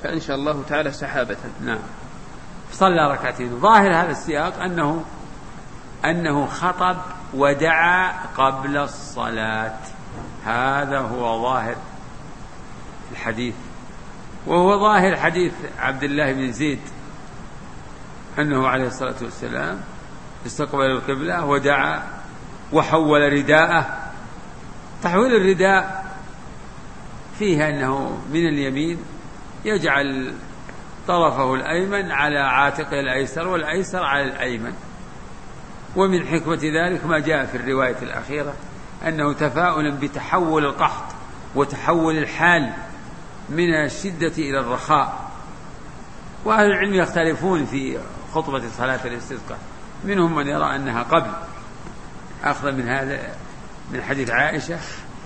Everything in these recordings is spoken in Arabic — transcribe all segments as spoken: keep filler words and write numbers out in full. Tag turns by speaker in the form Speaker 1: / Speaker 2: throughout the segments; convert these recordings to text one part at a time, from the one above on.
Speaker 1: فإن شاء الله تعالى سحابة.
Speaker 2: نعم. صلى ركعتين. ظاهر هذا السياق أنه أنه خطب ودعا قبل الصلاة، هذا هو ظاهر الحديث، وهو ظاهر حديث عبد الله بن زيد أنه عليه الصلاة والسلام استقبل القبلة ودعا وحول رداءه. تحويل الرداء فيه أنه من اليمين يجعل طرفه الأيمن على عاتقه الأيسر والأيسر على الأيمن، ومن حكمة ذلك ما جاء في الرواية الأخيرة أنه تفاؤلا بتحول القحط وتحول الحال من الشدة إلى الرخاء. وأهل العلم يختلفون في خطبة صلاة الاستسقاء، منهم من يرى أنها قبل، أخذ من هذا من حديث عائشة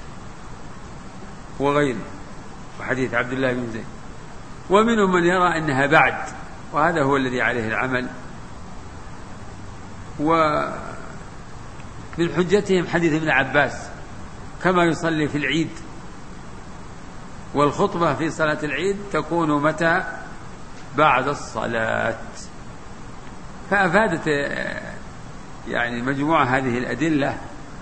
Speaker 2: وغيره وحديث عبد الله بن زيد، ومنهم من يرى أنها بعد، وهذا هو الذي عليه العمل. ومن حجتهم حديث ابن عباس كما يصلي في العيد، والخطبة في صلاة العيد تكون متى؟ بعد الصلاة. فأفادت يعني مجموعة هذه الأدلة،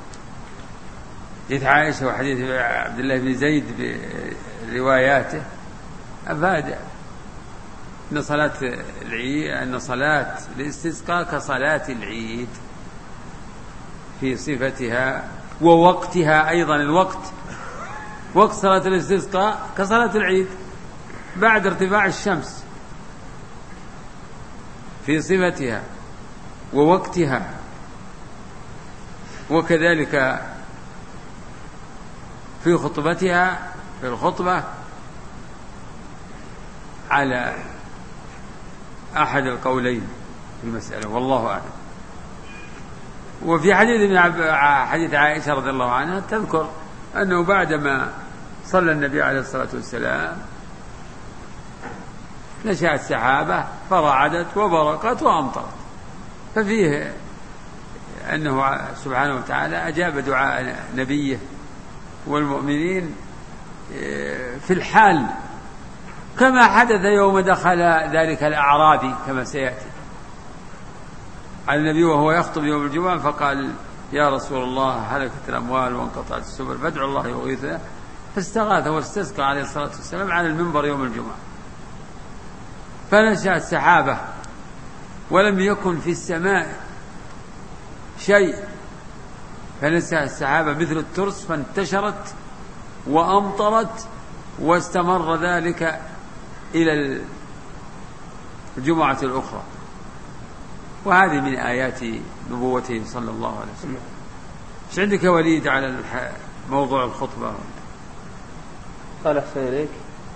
Speaker 2: حديث عائشة وحديث عبد الله بن زيد برواياته، أفاد أن صلاة العيد أن صلاة الاستسقاء كصلاة العيد في صفتها ووقتها أيضا. الوقت وقت صلاة الاستسقاء كصلاة العيد بعد ارتفاع الشمس في صفتها ووقتها، وكذلك في خطبتها في الخطبة على أحد القولين في المسألة، والله أعلم. وفي حديث حديث عائشة رضي الله عنها تذكر أنه بعدما صلى النبي عليه الصلاة والسلام نشأت سحابة فرعدت وبرقت وأمطرت، ففيه أنه سبحانه وتعالى أجاب دعاء نبيه والمؤمنين في الحال، كما حدث يوم دخل ذلك الأعرابي كما سيأتي على النبي وهو يخطب يوم الجمعة فقال: يا رسول الله هلكت الأموال وانقطعت السبل فادعوا الله يغيثنا، فاستغاث واستسقى عليه الصلاة والسلام على المنبر يوم الجمعة، فنشأت سحابة ولم يكن في السماء شيء، فنشأت السحابة مثل الترس فانتشرت وأمطرت، واستمر ذلك إلى الجمعة الأخرى. وهذه من آيات نبوته صلى الله عليه وسلم. ايش عندك يا وليد على موضوع الخطبة؟
Speaker 1: قال أحسن إليك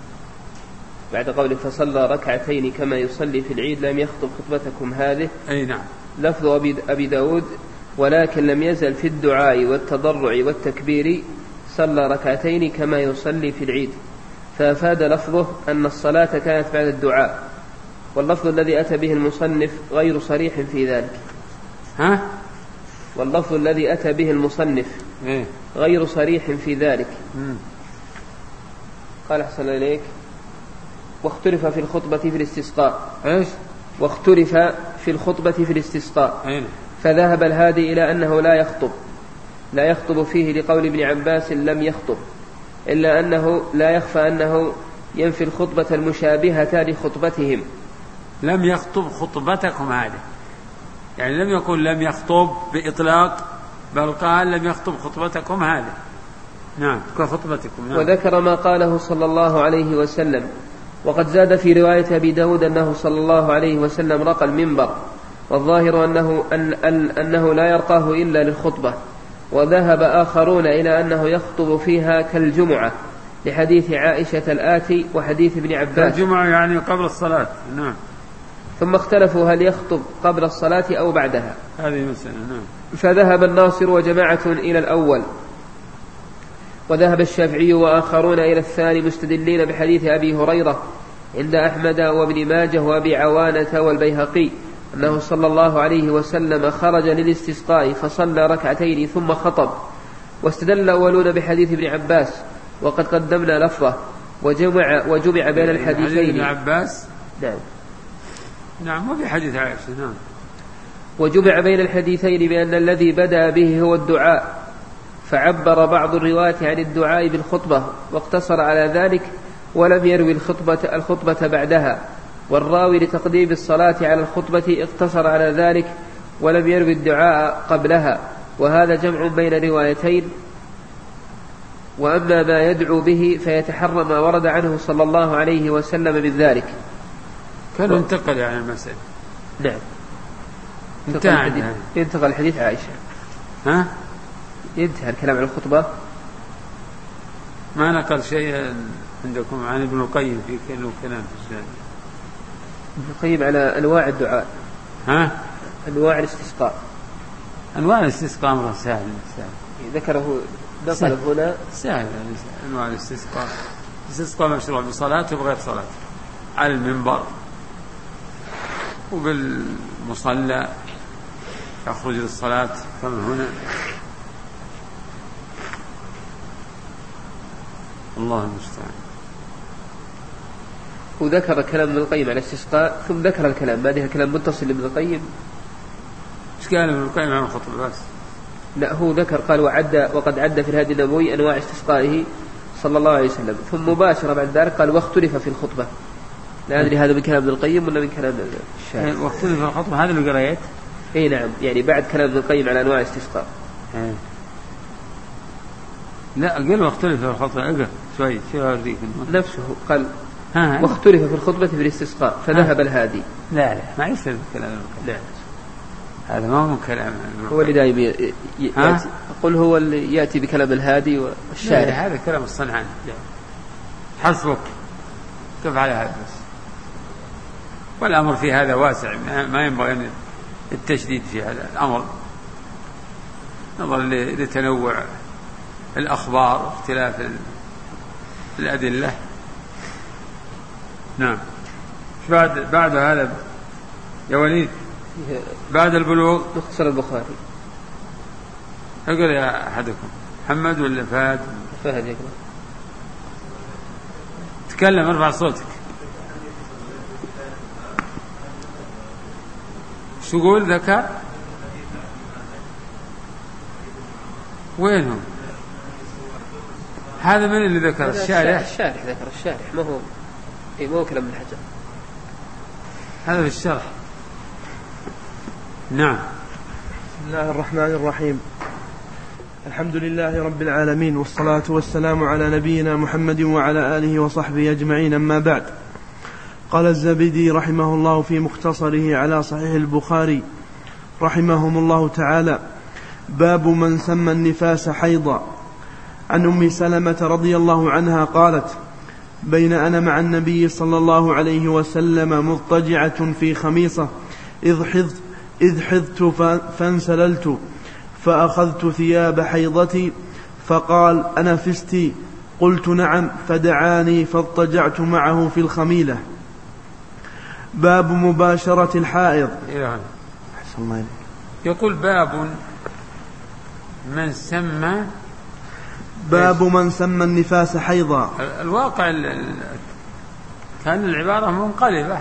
Speaker 1: بعد قوله فصلى ركعتين كما يصلي في العيد لم يخطب خطبتكم هذه.
Speaker 2: أي نعم.
Speaker 1: لفظ أبي داود ولكن لم يزل في الدعاء والتضرع والتكبير صلى ركعتين كما يصلي في العيد، فأفاد لفظه أن الصلاة كانت بعد الدعاء، واللفظ الذي أتى به المصنف غير صريح في ذلك.
Speaker 2: ها؟
Speaker 1: واللفظ الذي أتى به المصنف
Speaker 2: إيه؟
Speaker 1: غير صريح في ذلك.
Speaker 2: مم.
Speaker 1: قال أحسن إليك واختلف في الخطبة في الاستسقاء.
Speaker 2: إيش؟
Speaker 1: واختلف في الخطبة في الاستسقاء.
Speaker 2: أين؟
Speaker 1: فذهب الهادي إلى أنه لا يخطب لا يخطب فيه لقول ابن عباس لم يخطب، إلا أنه لا يخفى أنه ينفي الخطبة المشابهة لخطبتهم.
Speaker 2: لم يخطب خطبتكم هذه، يعني لم يقل لم يخطب بإطلاق، بل قال لم يخطب خطبتكم هذه. نعم كخطبتكم. نعم.
Speaker 1: وذكر ما قاله صلى الله عليه وسلم. وقد زاد في رواية أبي داود أنه صلى الله عليه وسلم رقى المنبر، والظاهر أنه, أن أن أنه لا يرقاه إلا للخطبة. وذهب آخرون إلى أنه يخطب فيها كالجمعة لحديث عائشة الآتي وحديث ابن عباس.
Speaker 2: الجمعة يعني قبل الصلاة. نعم.
Speaker 1: ثم اختلفوا هل يخطب قبل الصلاة أو بعدها،
Speaker 2: هذه مسألة. نعم.
Speaker 1: فذهب الناصر وجماعة إلى الأول، وذهب الشافعي وآخرون إلى الثاني مستدلين بحديث أبي هريرة عند أحمد وابن ماجه وأبي عوانة والبيهقي أنه صلى الله عليه وسلم خرج للاستسقاء فصلى ركعتين ثم خطب. واستدل الأولون بحديث ابن عباس وقد قدمنا لفظه، وجمع, وجمع بين الحديثين.
Speaker 2: حديث ابن عباس
Speaker 1: نعم
Speaker 2: نعم وفي حديث عائشة نعم.
Speaker 1: وجمع بين الحديثين بأن الذي بدأ به هو الدعاء، فعبر بعض الرواة عن الدعاء بالخطبة واقتصر على ذلك ولم يروي الخطبة, الخطبة بعدها، والراوي لتقديم الصلاة على الخطبة اقتصر على ذلك ولم يروي الدعاء قبلها، وهذا جمع بين روايتين. وأما ما يدعو به فيتحرى ما ورد عنه صلى الله عليه وسلم من ذلك.
Speaker 2: كان و... انتقل عن المسألة.
Speaker 1: نعم
Speaker 2: انتهى
Speaker 1: الحديث. ينتقل الحديث عائشة.
Speaker 2: ها؟
Speaker 1: ينتهى الكلام عن الخطبة.
Speaker 2: ما نقل شيئا عندكم عن ابن القيم في كل كلام في الزاد.
Speaker 1: ابن القيم على أنواع الدعاء.
Speaker 2: ها؟
Speaker 1: أنواع الاستسقاء.
Speaker 2: أنواع الاستسقاء أمر سهل سهل.
Speaker 1: ذكره نقل هنا
Speaker 2: سهل. أنواع الاستسقاء الاستسقاء مشروع بصلاة وبغير صلاة، على المنبر وبالمصلى يخرج للصلاة كما هنا. الله المستعان.
Speaker 1: وذكر كلام ابن القيم على الاستسقاء ثم ذكر الكلام ما ده كلام متصل لابن القيم.
Speaker 2: ايش قال ابن القيم عن الخطبة بس؟
Speaker 1: لا هو ذكر قال وعد وقد عد في الهادي النبوي أنواع استسقائه صلى الله عليه وسلم، ثم مباشرة بعد ذلك قال واختلف في الخطبة. لا أدري هذا من كلام ابن القيم ولا من كلام الشافعي.
Speaker 2: واختلف في الخطبة هذا اللي قرأت.
Speaker 1: اي نعم يعني بعد كلام ابن القيم على أنواع استسقاء.
Speaker 2: لا قال واختلف في الخطبة. اقرأ شوي شو أوريك
Speaker 1: نفسه قال واختلف في الخطبة في الاستسقاء فذهب الهادي.
Speaker 2: لا لا ما يصير كلام. لا هذا ما هو كلام.
Speaker 1: هو اللي دائما يأتي أقول هو اللي يأتي بكلام الهادي والشارع.
Speaker 2: هذا كلام الصنعاني. حسبك كيف على هذا بس. والأمر في هذا واسع ما ينبغي التشديد في هذا الأمر نظرا لتنوع الأخبار واختلاف الأدلة. نعم. بعد بعد هذا يا وليد بعد البلوغ
Speaker 1: مختصر البخاري.
Speaker 2: اقرأ يا أحدكم محمد ولا فهد؟
Speaker 1: فهد يقرأ.
Speaker 2: تكلم ارفع صوتك. شو قول ذكر؟ وينهم؟ هذا من اللي ذكر؟ الشارح.
Speaker 1: الشارح ذكر الشارح ما هو إيه مو كلام من حجر.
Speaker 2: هذا في الشرح. نعم.
Speaker 3: بسم الله الرحمن الرحيم. الحمد لله رب العالمين والصلاة والسلام على نبينا محمد وعلى آله وصحبه أجمعين. أما بعد، قال الزبيدي رحمه الله في مختصره على صحيح البخاري رحمهم الله تعالى: باب من سمى النفاس حيضا. عن أم سلمة رضي الله عنها قالت: بين أنا مع النبي صلى الله عليه وسلم مضطجعة في خميصة إذ حضت إذ حضت فانسللت فأخذت ثياب حيضتي فقال: أنا فستي؟ قلت: نعم. فدعاني فاضطجعت معه في الخميلة. باب مباشرة الحائض.
Speaker 2: يقول باب من سمى
Speaker 3: باب من سمى النفاس حيضا.
Speaker 2: الواقع كان العبارة منقلبة.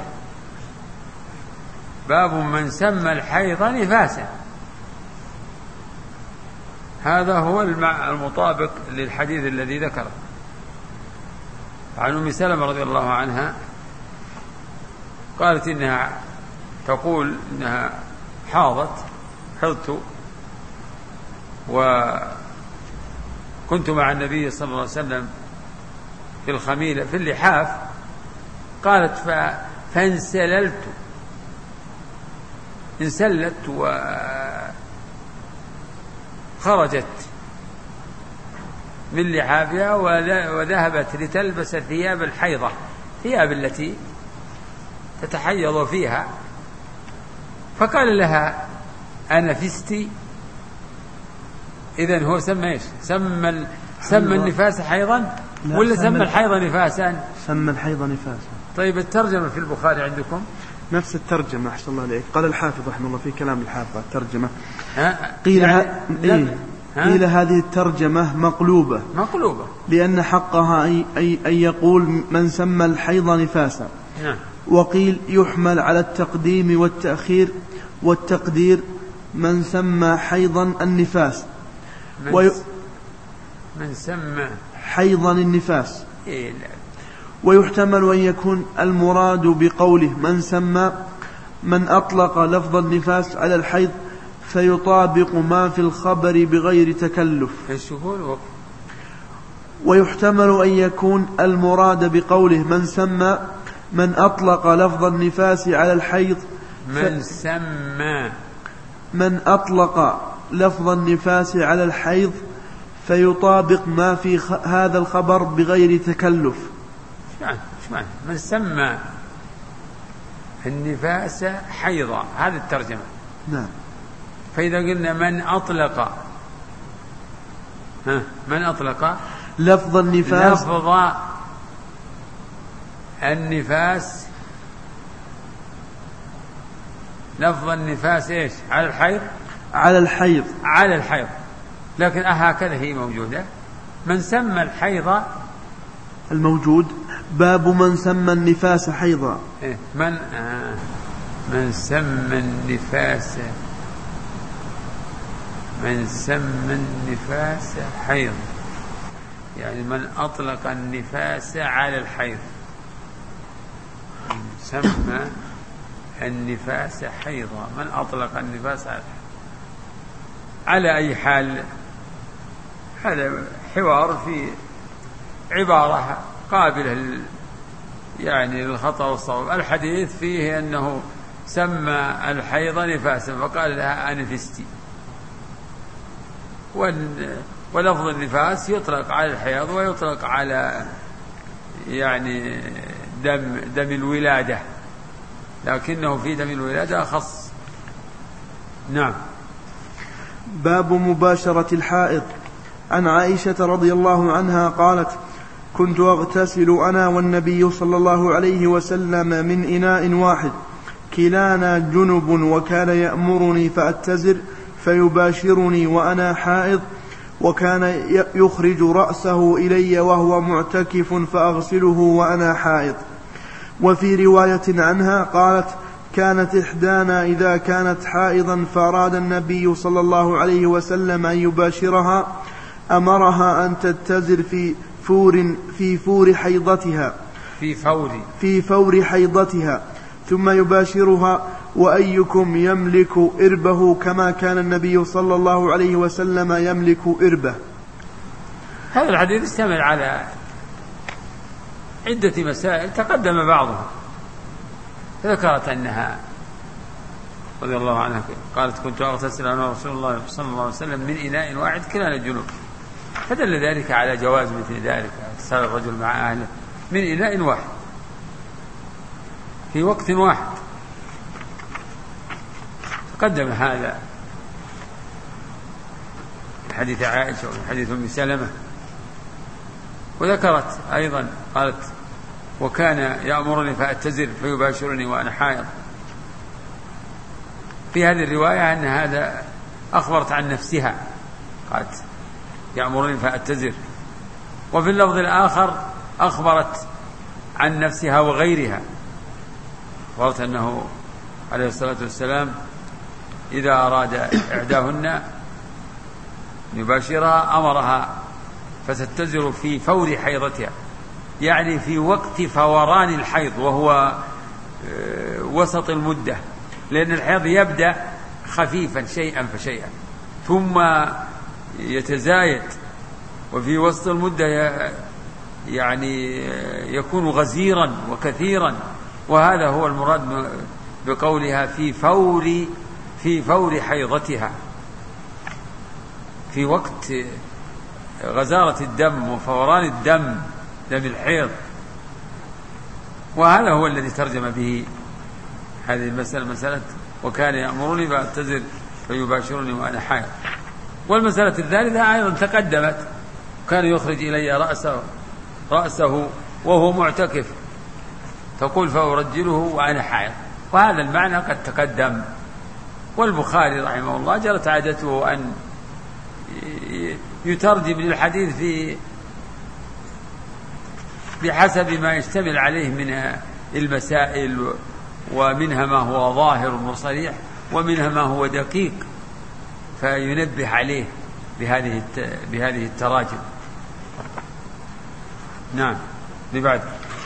Speaker 2: باب من سمى الحيض نفاسا، هذا هو المطابق للحديث الذي ذكره. عن أم سلمة رضي الله عنها قالت إنها تقول إنها حاضت حضت وكنت مع النبي صلى الله عليه وسلم في الخميلة في اللحاف. قالت فانسللت انسلت وخرجت من لحافها وذهبت لتلبس ثياب الحيضة، ثياب التي تتحيض فيها. فقال لها: أنا فستي؟ إذن هو سمى إيش؟ سمى سمى النفاس حيضا ولا سمى الحيض نفاسا؟
Speaker 3: سمى الحيض نفاسا.
Speaker 2: طيب الترجمة في البخاري عندكم
Speaker 3: نفس الترجمة أحسن الله عليك. قال الحافظ رحمه الله في كلام الحافظ الترجمة
Speaker 2: قيل يعني, إيه؟
Speaker 3: قيل هذه الترجمة مقلوبة
Speaker 2: مقلوبة
Speaker 3: لأن حقها أي أي أن يقول من سمى الحيض نفاسا.
Speaker 2: نعم.
Speaker 3: وقيل يحمل على التقديم والتأخير والتقدير من سمى حيضا النفاس
Speaker 2: من,
Speaker 3: وي...
Speaker 2: من سمى
Speaker 3: حيضا النفاس.
Speaker 2: إيه لا.
Speaker 3: ويحتمل أن يكون المراد بقوله من سمى من أطلق لفظ النفاس على الحيض فيطابق ما في الخبر بغير تكلف. ويحتمل أن يكون المراد بقوله من سمى من أطلق لفظ النفاس على الحيض
Speaker 2: من سمى
Speaker 3: من أطلق لفظ النفاس على الحيض فيطابق ما في هذا الخبر بغير تكلف.
Speaker 2: شمعن شمعن من سمى النفاس حيضا، هذه الترجمة.
Speaker 3: نعم.
Speaker 2: فإذا قلنا من أطلق ها من أطلق
Speaker 3: لفظ النفاس
Speaker 2: لفظ النفاس لفظ النفاس إيش على الحيض
Speaker 3: على الحيض
Speaker 2: على الحيض لكن أهكذا هي موجودة. من سمى الحيض
Speaker 3: الموجود باب من سمى النفاس حيضا.
Speaker 2: إيه؟ من آه من سمى النفاس من سمى النفاس حيض، يعني من أطلق النفاس على الحيض. من سمى النفاس حيضا، من أطلق النفاس على الحيض. على أي حال هذا حوار في عبارة قابلة يعني للخطأ والصواب. الحديث فيه أنه سمى الحيض نفاسا فقال لها أنفستي، ولفظ النفاس يطلق على الحيض ويطلق على يعني دم دم الولادة، لكنه في دم الولادة أخص. نعم.
Speaker 3: باب مباشرة الحائض. عن عائشة رضي الله عنها قالت كنت أغتسل أنا والنبي صلى الله عليه وسلم من إناء واحد كلانا جنب وكان يأمرني فأتزر فيباشرني وأنا حائض وكان يخرج رأسه إلي وهو معتكف فأغسله وأنا حائض. وفي رواية عنها قالت كانت إحدانا إذا كانت حائضا فأراد النبي صلى الله عليه وسلم أن يباشرها أمرها أن تتزر في فور في فور حيضتها
Speaker 2: في فور
Speaker 3: في فور حيضتها ثم يباشرها وأيكم يملك إربه كما كان النبي صلى الله عليه وسلم يملك إربه.
Speaker 2: هذا الحديث يشتمل على عدة مسائل تقدم بعضها. ذكرت أنها رضي الله عنها قالت كنت أغتسل أنا رسول الله صلى الله عليه وسلم من إناء واحد كلانا جنوب، فدل ذلك على جواز مثل ذلك اغتسال الرجل مع أهله من إناء واحد في وقت واحد. تقدم هذا حديث عائشة وحديث أم سلمة. وذكرت أيضا قالت وكان يأمرني فأتزر فيباشرني وأنا حائض. في هذه الرواية أن هذا أخبرت عن نفسها قالت يأمرني فأتزر، وفي اللفظ الآخر أخبرت عن نفسها وغيرها، أخبرت أنه عليه الصلاة والسلام إذا أراد إحداهن يباشرها أمرها فتتزر في فور حيضتها، يعني في وقت فوران الحيض وهو وسط المدة، لأن الحيض يبدأ خفيفا شيئا فشيئا ثم يتزايد، وفي وسط المدة يعني يكون غزيرا وكثيرا، وهذا هو المراد بقولها في فور في فور حيضتها، في وقت غزارة الدم وفوران الدم دم الحيض. وهذا هو الذي ترجم به هذه المسألة، مسألة وكان يأمرني فأتزر فيباشرني وأنا حائض. والمسألة الثالثة أيضا تقدمت، كان يخرج إلي رأسه رأسه وهو معتكف، تقول فأرجله وأنا حائض، وهذا المعنى قد تقدم. والبخاري رحمه الله جرت عادته أن يترجم للحديث في بحسب ما يشتمل عليه من المسائل، ومنها ما هو ظاهر وصريح، ومنها ما هو دقيق، فينبه عليه بهذه بهذه التراجم. نعم. لبعد.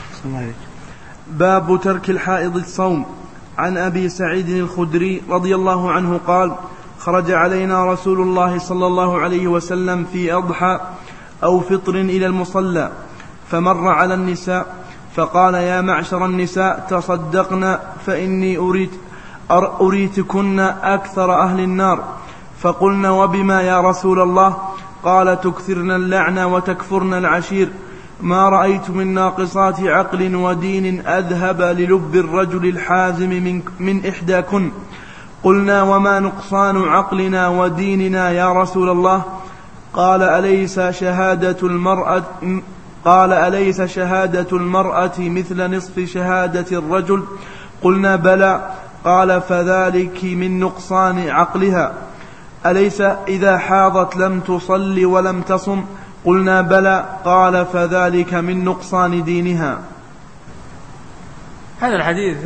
Speaker 3: باب ترك الحائض الصوم. عن أبي سعيد الخدري رضي الله عنه قال: خرج علينا رسول الله صلى الله عليه وسلم في أضحى أو فطر إلى المصلى، فمر على النساء فقال: يا معشر النساء تصدقن فإني أريد أريتكن أكثر أهل النار. فقلنا: وبما يا رسول الله؟ قال: تكثرن اللعن وتكفرن العشير، ما رأيت من ناقصات عقل ودين أذهب للب الرجل الحازم من, من إحداكن. قلنا: وما نقصان عقلنا وديننا يا رسول الله؟ قال: أليس شهادة المرأة قال أليس شهادة المرأة مثل نصف شهادة الرجل؟ قلنا: بلى. قال: فذلك من نقصان عقلها. أليس إذا حاضت لم تصل ولم تصم؟ قلنا: بلى. قال: فذلك من نقصان دينها.
Speaker 2: هذا الحديث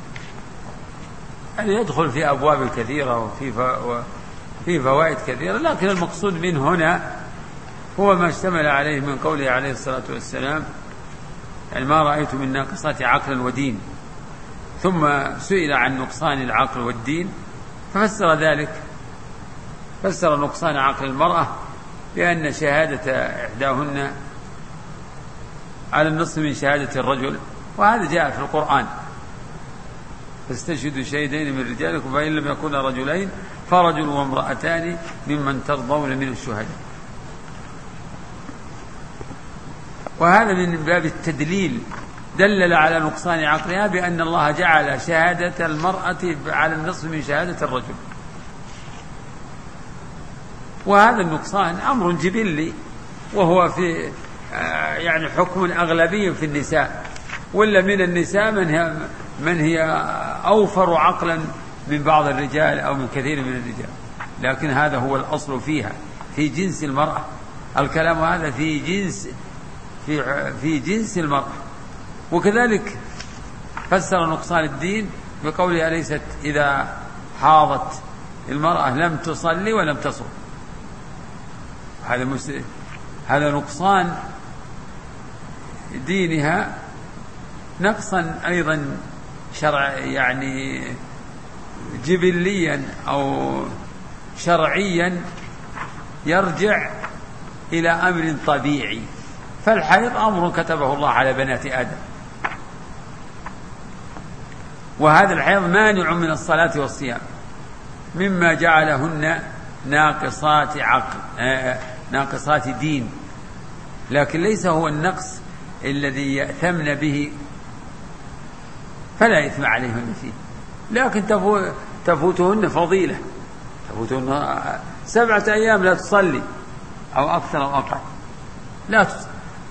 Speaker 2: يعني يدخل في أبواب كثيرة وفي وفي فوائد كثيرة، لكن المقصود من هنا هو ما اشتمل عليه من قوله عليه الصلاة والسلام: يعني ما رأيت من ناقصات عقل ودين. ثم سئل عن نقصان العقل والدين ففسر ذلك، فسر نقصان عقل المرأة بأن شهادة إحداهن على النصف من شهادة الرجل، وهذا جاء في القرآن: فاستشهدوا شهيدين من رجالكم فإن لم يكونا رجلين فرجل وامرأتان ممن ترضون من الشهداء. وهذا من باب التدليل، دلل على نقصان عقلها بأن الله جعل شهادة المرأة على النصف من شهادة الرجل. وهذا النقصان أمر جبلي، وهو في يعني حكم أغلبي في النساء، ولا من النساء من هي, من هي أوفر عقلا من بعض الرجال أو من كثير من الرجال، لكن هذا هو الأصل فيها، في جنس المرأة. الكلام هذا في جنس في في جنس المرأة. وكذلك فسر نقصان الدين بقوله: أليست إذا حاضت المرأة لم تصلي ولم تصم. هذا هذا نقصان دينها، نقصا أيضا شرع يعني جبليا أو شرعيا يرجع إلى أمر طبيعي. فالحيض أمر كتبه الله على بنات آدم، وهذا الحيض مانع من الصلاة والصيام، مما جعلهن ناقصات عقل آه ناقصات دين، لكن ليس هو النقص الذي يأثمن به، فلا إثم عليهن فيه، لكن تفوتهن فضيلة، تفوتهن سبعة أيام لا تصلي أو أكثر أو أقل لا تصلي،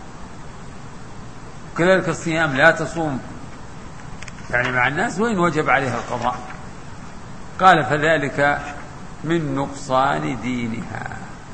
Speaker 2: كذلك الصيام لا تصوم، يعني مع الناس وإن وجب عليها القضاء. قال: فذلك من نقصان دينها.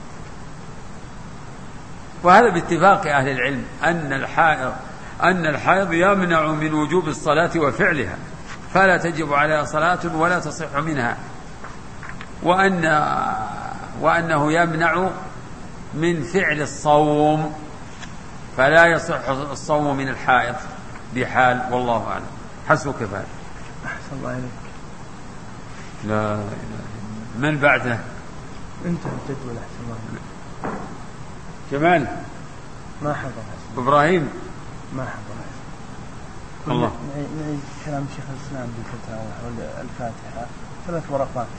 Speaker 2: وهذا باتفاق أهل العلم أن الحائض أن الحائض يمنع من وجوب الصلاة وفعلها، فلا تجب عليها صلاة ولا تصح منها، وأن وأنه يمنع من فعل الصوم، فلا يصح الصوم من الحائض بحال، والله أعلم. حسبك فهذا.
Speaker 3: أحسن الله إليك.
Speaker 2: لا إله. من بعده؟
Speaker 3: أنت الجدول. أحسن الله إليك.
Speaker 2: جمال
Speaker 3: ما حضر.
Speaker 2: إبراهيم
Speaker 3: ما حضر.
Speaker 2: الله.
Speaker 3: نعيد كلام شيخ الإسلام بالفتاوى حول الفاتحة، ثلاث ورقات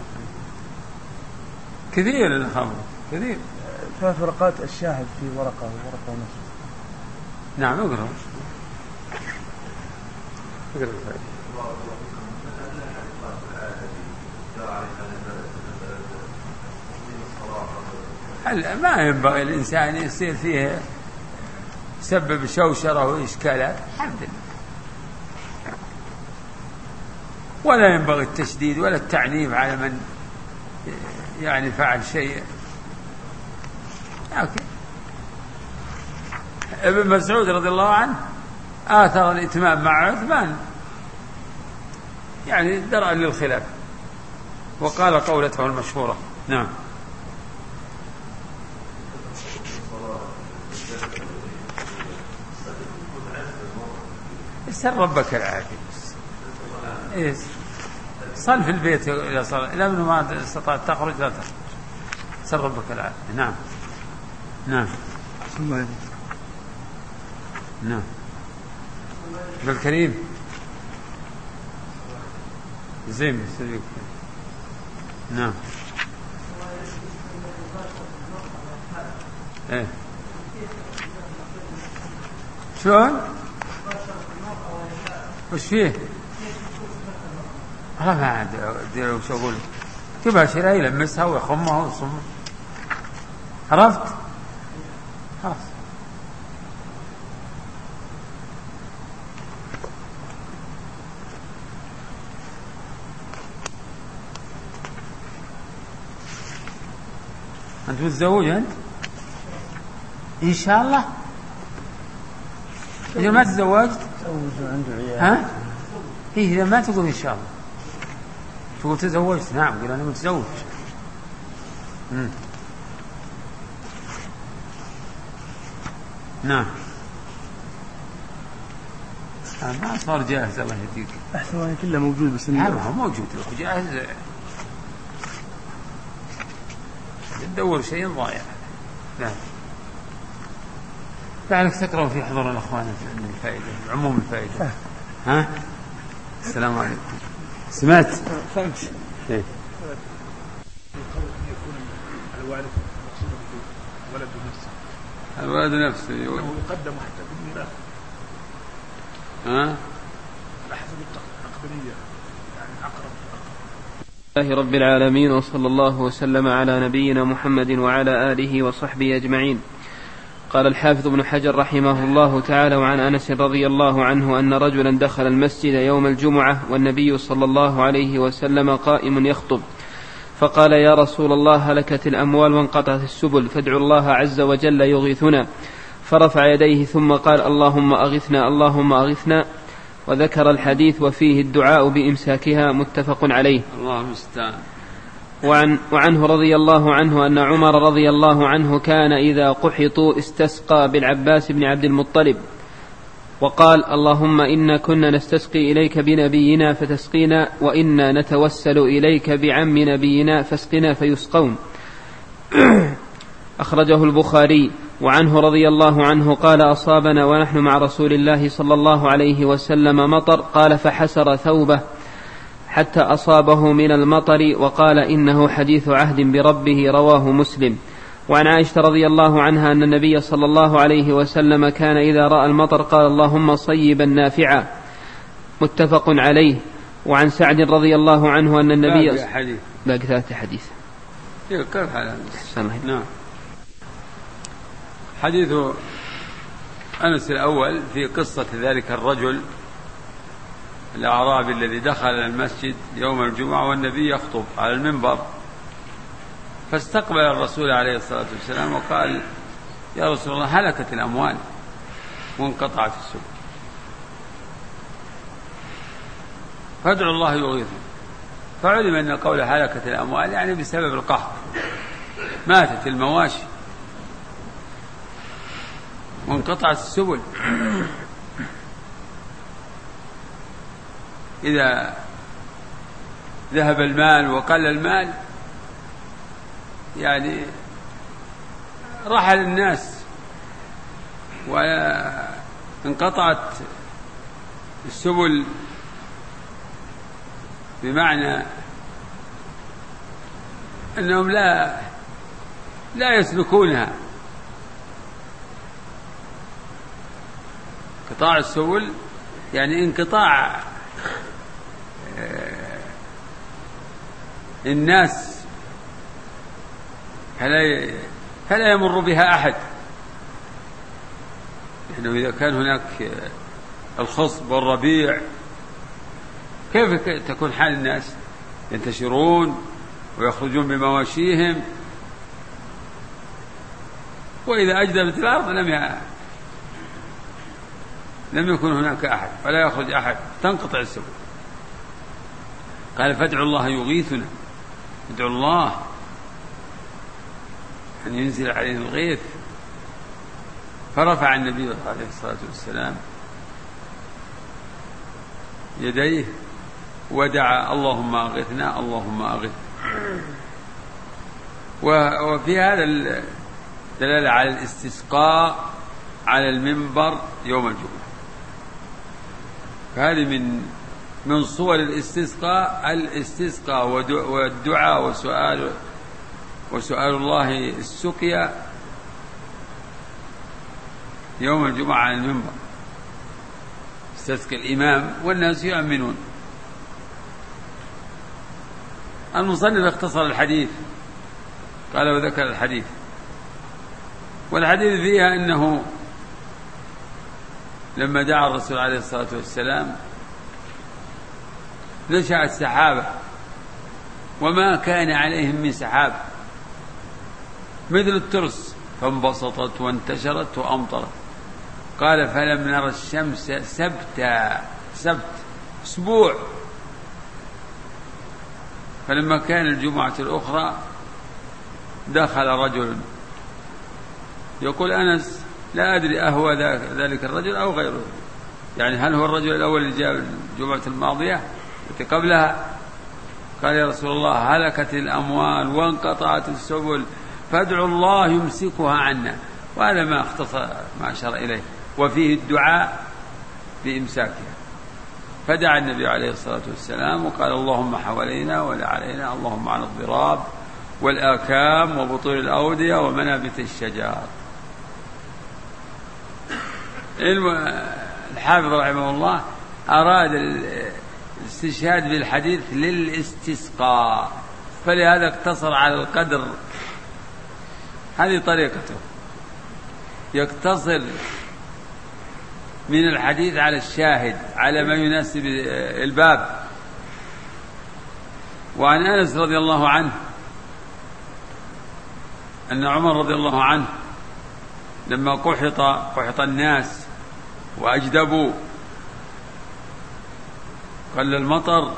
Speaker 2: كثير الخمر كثير،
Speaker 3: ثلاث ورقات، الشاهد في ورقة وورقة ونصف.
Speaker 2: نعم اقرأ اقرأ. هل ما ينبغي الإنسان يصير فيه سبب شوشرة وإشكالات؟ الحمد لله. ولا ينبغي التشديد ولا التعنيف على من يعني فعل شيء لكن ابن مسعود رضي الله عنه آثر الإتمام مع عثمان يعني درءا للخلاف، وقال قولته المشهورة. نعم. اسأل ربك العافية. إيه؟ صل في البيت إذا صار، إذا منه ما استطعت تخرج لا تخرج، اسأل ربك العافية. نعم. نعم. نعم. بالكريم زين. نعم. ايه شلون؟ وش فيه؟ لا ما عاد ادري وش اقول. تبغى شراء يلمسها ويخمها ويصمها. عرفت؟ خلاص. أنت متزوج أنت؟ إن شاء الله. إذا ما تزوجت ها؟ إيه إذا ما تقول إن شاء الله تقول تزوجت. نعم قل أنا متزوج. مم. نعم. ما صار جاهز الله يهديك.
Speaker 3: أحسن واحد كله موجود بس
Speaker 2: نعم هو موجود لو جاهز تدور شيء ضايع. نعم. لعلك تقرأ في حضور الأخوان من الفائدة عموم الفائدة. ها؟ السلام عليكم. سمعت؟
Speaker 3: فهمت.
Speaker 2: إيه؟
Speaker 3: الوالد ولد نفسه.
Speaker 2: الولد نفسه
Speaker 3: يقدم حتى بالميراث.
Speaker 2: ها؟
Speaker 3: على حسب التقديرية يعني أقرب.
Speaker 1: الله رب العالمين، وصلى الله وسلم على نبينا محمد وعلى آله وصحبه أجمعين. قال الحافظ ابن حجر رحمه الله تعالى: وعن أنس رضي الله عنه أن رجلا دخل المسجد يوم الجمعة والنبي صلى الله عليه وسلم قائم يخطب، فقال: يا رسول الله، هلكت الأموال وانقطعت السبل، فادعوا الله عز وجل يغيثنا. فرفع يديه ثم قال: اللهم أغثنا اللهم أغثنا، وذكر الحديث وفيه الدعاء بإمساكها، متفق عليه.
Speaker 2: الله المستعان.
Speaker 1: وعن وعنه رضي الله عنه أن عمر رضي الله عنه كان إذا قحطوا استسقى بالعباس بن عبد المطلب وقال: اللهم إنا كنا نستسقي إليك بنبينا فتسقينا، وإنا نتوسل إليك بعم نبينا فاسقنا فيسقون. أخرجه البخاري. وعنه رضي الله عنه قال: أصابنا ونحن مع رسول الله صلى الله عليه وسلم مطر، قال: فحسر ثوبه حتى أصابه من المطر، وقال: إنه حديث عهد بربه، رواه مسلم. وعن عائشة رضي الله عنها أن النبي صلى الله عليه وسلم كان إذا رأى المطر قال: اللهم صيبا نافعا، متفق عليه. وعن سعد رضي الله عنه أن النبي
Speaker 2: باقي حديث
Speaker 1: باقي ثلاثة حديث.
Speaker 2: نعم. حديث أنس الأول في قصة ذلك الرجل الأعرابي الذي دخل المسجد يوم الجمعة والنبي يخطب على المنبر، فاستقبل الرسول عليه الصلاة والسلام وقال: يا رسول الله، هلكت الأموال وانقطعت السبل، فادعوا الله يغيثنا. فعلم أن قول هلكت الأموال يعني بسبب القحط، ماتت المواشي وانقطعت السبل. إذا ذهب المال وقل المال يعني رحل الناس وانقطعت السبل، بمعنى أنهم لا لا يسلكونها. انقطاع السبل يعني انقطاع الناس، فلا فلا يمر بها أحد. لأنه إذا كان هناك الخصب والربيع كيف تكون حال الناس؟ ينتشرون ويخرجون بمواشيهم، وإذا أجدبت الأرض لم ي... لم يكن هناك أحد ولا يخرج أحد، تنقطع السبل. قال فادعوا الله يغيثنا، ادعوا الله أن ينزل علينا الغيث. فرفع النبي عليه الصلاة والسلام يديه ودعا اللهم أغثنا اللهم أغثنا. وفي هذا الدلالة على الاستسقاء على المنبر يوم الجمعة. فهذه من من صور الاستسقاء، الاستسقاء والدعاء وسؤال وسؤال الله السقيا يوم الجمعة على المنبر. استسقى الإمام والناس يؤمنون. المصنف اختصر الحديث، قال وذكر الحديث، والحديث فيها أنه لما دعا الرسول عليه الصلاة والسلام نشأت سحابة وما كان عليهم من سحاب مثل الترس، فانبسطت وانتشرت وأمطرت. قال فلم نرى الشمس سبتا، سبت أسبوع. فلما كان الجمعة الأخرى دخل رجل، يقول أنس لا أدري أهو ذلك الرجل أو غيره، يعني هل هو الرجل الأول اللي جاء الجمعة الماضية التي قبلها؟ قال يا رسول الله هلكت الأموال وانقطعت السبل فادعوا الله يمسكها عنا. وهذا ما اختصر ما أشار إليه، وفيه الدعاء بإمساكها. فدعا النبي عليه الصلاة والسلام وقال اللهم حوالينا ولا علينا، اللهم على الضراب والآكام وبطول الأودية ومنابت الشجار. الحافظ رحمه الله أراد الاستشهاد بالحديث للاستسقاء، فلهذا اقتصر على القدر. هذه طريقته، يقتصر من الحديث على الشاهد على ما يناسب الباب. وعن أنس رضي الله عنه أن عمر رضي الله عنه لما قحط قحط الناس وأجدبوا قل المطر،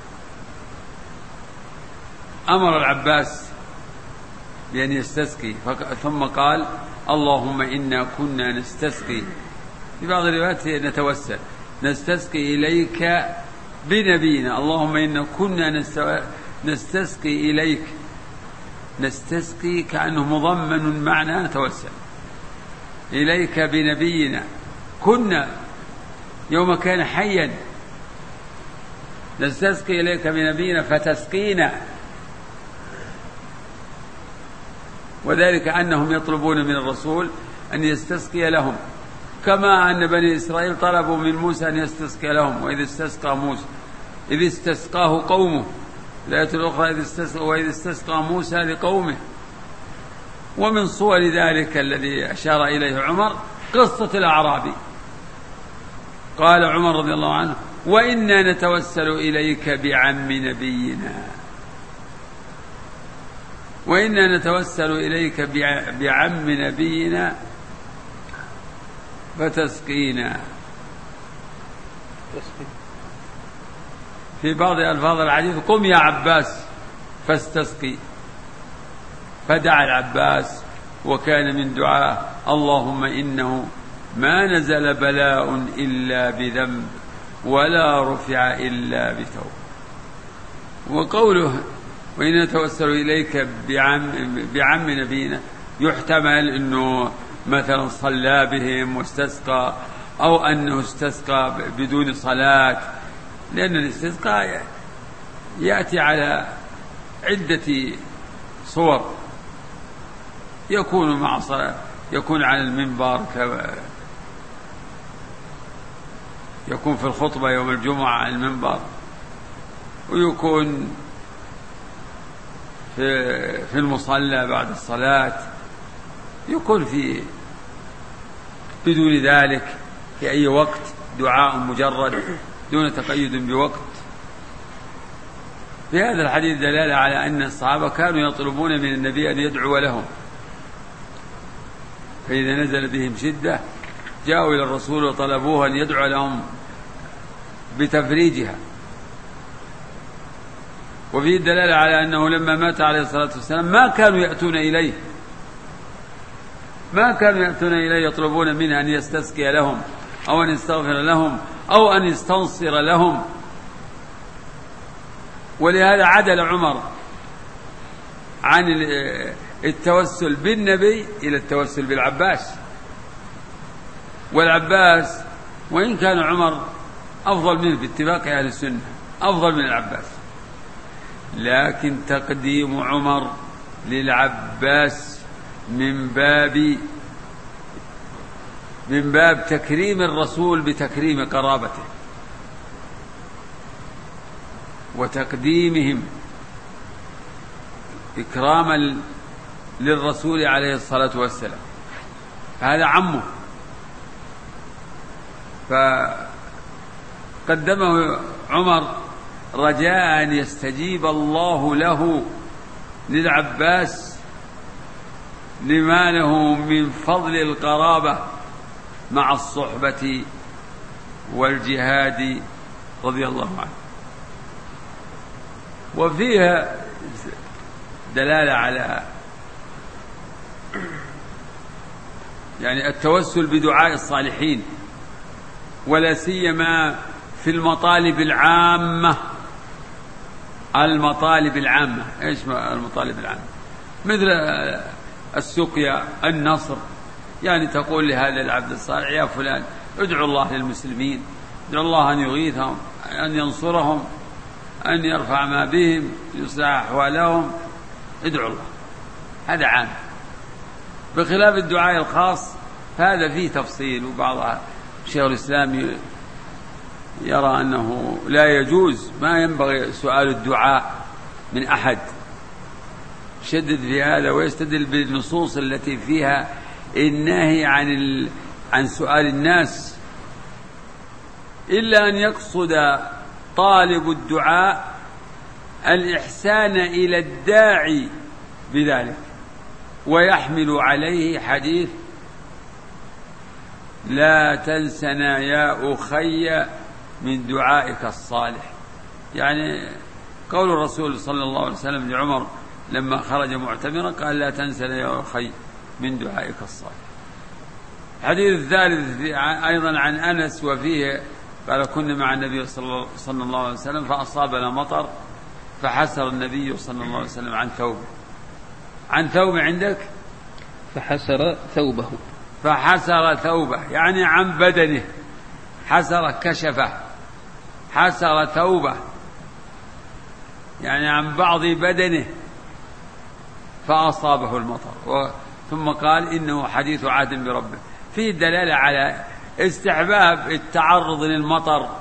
Speaker 2: أمر العباس بأن يستسقي، ثم قال اللهم إنا كنا نستسقي. في بعض الروايات نتوسل نستسقي إليك بنبينا، اللهم إنا كنا نستسقي إليك. نستسقي كأنه مضمن معنى نتوسل إليك بنبينا، كنا يوم كان حيا نستسقي إليك بنبينا فتسقينا. وذلك أنهم يطلبون من الرسول أن يستسقي لهم، كما أن بني إسرائيل طلبوا من موسى أن يستسقي لهم. وإذ استسقى موسى إذ استسقاه قومه، الآية الأخرى إذ استسقى وإذ استسقى موسى لقومه. ومن صور ذلك الذي أشار إليه عمر قصة الأعرابي. قال عمر رضي الله عنه وإنا نتوسل إليك بعم نبينا، وإنا نتوسل إليك بعم نبينا فتسقينا. في بعض ألفاظ الحديث قم يا عباس فاستسقي، فدعا العباس وكان من دعاء اللهم إنه ما نزل بلاء إلا بذنب ولا رفع إلا بتوبة. وقوله وإن نتوسل إليك بعم, بعم نبينا يحتمل أنه مثلا صلى بهم واستسقى، أو أنه استسقى بدون صلاة، لأن الاستسقاء يأتي على عدة صور، يكون مع صلاة، يكون على المنبر، يكون في الخطبة يوم الجمعة على المنبر، ويكون في في المصلى بعد الصلاة، يكون في بدون ذلك في أي وقت دعاء مجرد دون تقيد بوقت. في هذا الحديث دلالة على أن الصحابة كانوا يطلبون من النبي أن يدعو لهم، فإذا نزل بهم شدة جاءوا إلى الرسول وطلبوه أن يدعو لهم بتفريجها. وفيه الدلالة على أنه لما مات عليه الصلاة والسلام ما كانوا يأتون إليه ما كانوا يأتون إليه يطلبون منه أن يستسقي لهم أو أن يستغفر لهم أو أن يستنصر لهم. ولهذا عدل عمر عن التوسل بالنبي إلى التوسل بالعباس. والعباس وإن كان عمر أفضل منه باتفاق أهل السنة، أفضل من العباس، لكن تقديم عمر للعباس من باب من باب تكريم الرسول بتكريم قرابته وتقديمهم إكراما للرسول عليه الصلاة والسلام. هذا عمه فقدمه عمر رجاء أن يستجيب الله له للعباس لما له من فضل القرابة مع الصحبة والجهاد رضي الله عنه. وفيها دلالة على يعني التوسل بدعاء الصالحين، ولا سيما في المطالب العامة. المطالب العامة ايش المطالب العامة؟ مثل السقيا، النصر، يعني تقول لهذا العبد الصالح يا فلان ادعو الله للمسلمين، ادعو الله أن يغيثهم، أن ينصرهم، أن يرفع ما بهم، يصلح أحوالهم، ادعو الله. هذا عام. بخلاف الدعاء الخاص هذا فيه تفصيل، وبعض شيخ الإسلام يرى أنه لا يجوز، ما ينبغي سؤال الدعاء من أحد، شدد في هذا ويستدل بالنصوص التي فيها النهي عن ال... عن سؤال الناس، إلا أن يقصد طالب الدعاء الإحسان إلى الداعي بذلك، ويحمل عليه حديث لا تنسنا يا أخي من دعائك الصالح. يعني قول الرسول صلى الله عليه وسلم لعمر لما خرج معتمرا قال لا تنسنا يا أخي من دعائك الصالح. حديث الثالث أيضا عن أنس وفيه قال كنا مع النبي صلى الله عليه وسلم فأصابنا مطر فحسر النبي صلى الله عليه وسلم عن ثوبه. عن ثوبه عندك
Speaker 1: فحسر ثوبه
Speaker 2: فحسر ثوبه يعني عن بدنه، حسر كشفه، حسر ثوبه يعني عن بعض بدنه فأصابه المطر. ثم قال إنه حديث عهد بربه. فيه دلالة على استحباب التعرض للمطر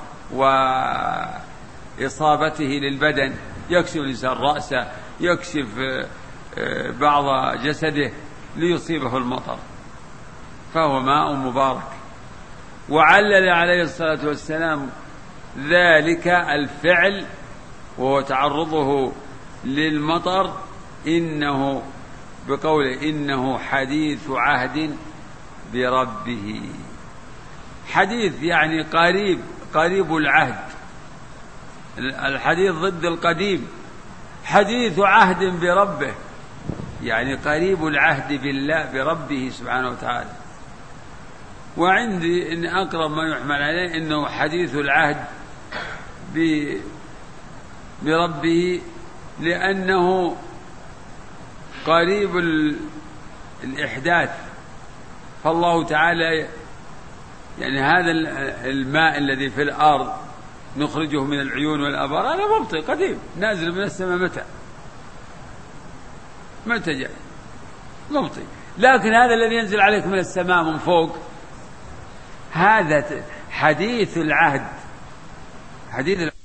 Speaker 2: وإصابته للبدن، يكشف الإنسان رأسه، يكشف بعض جسده ليصيبه المطر، فهو ماء مبارك. وعلل عليه الصلاة والسلام ذلك الفعل وهو تعرضه للمطر إنه بقوله إنه حديث عهد بربه. حديث يعني قريب، قريب العهد. الحديث ضد القديم. حديث عهد بربه يعني قريب العهد بالله بربه سبحانه وتعالى. وعندي إن أقرب ما يحمل عليه إنه حديث العهد بربه لأنه قريب الإحداث. فالله تعالى يعني هذا الماء الذي في الأرض نخرجه من العيون والأبار هذا مبطئ قديم نازل من السماء. متى متى جاء مبطئ. لكن هذا الذي ينزل عليك من السماء من فوق هذا حديث العهد. حديث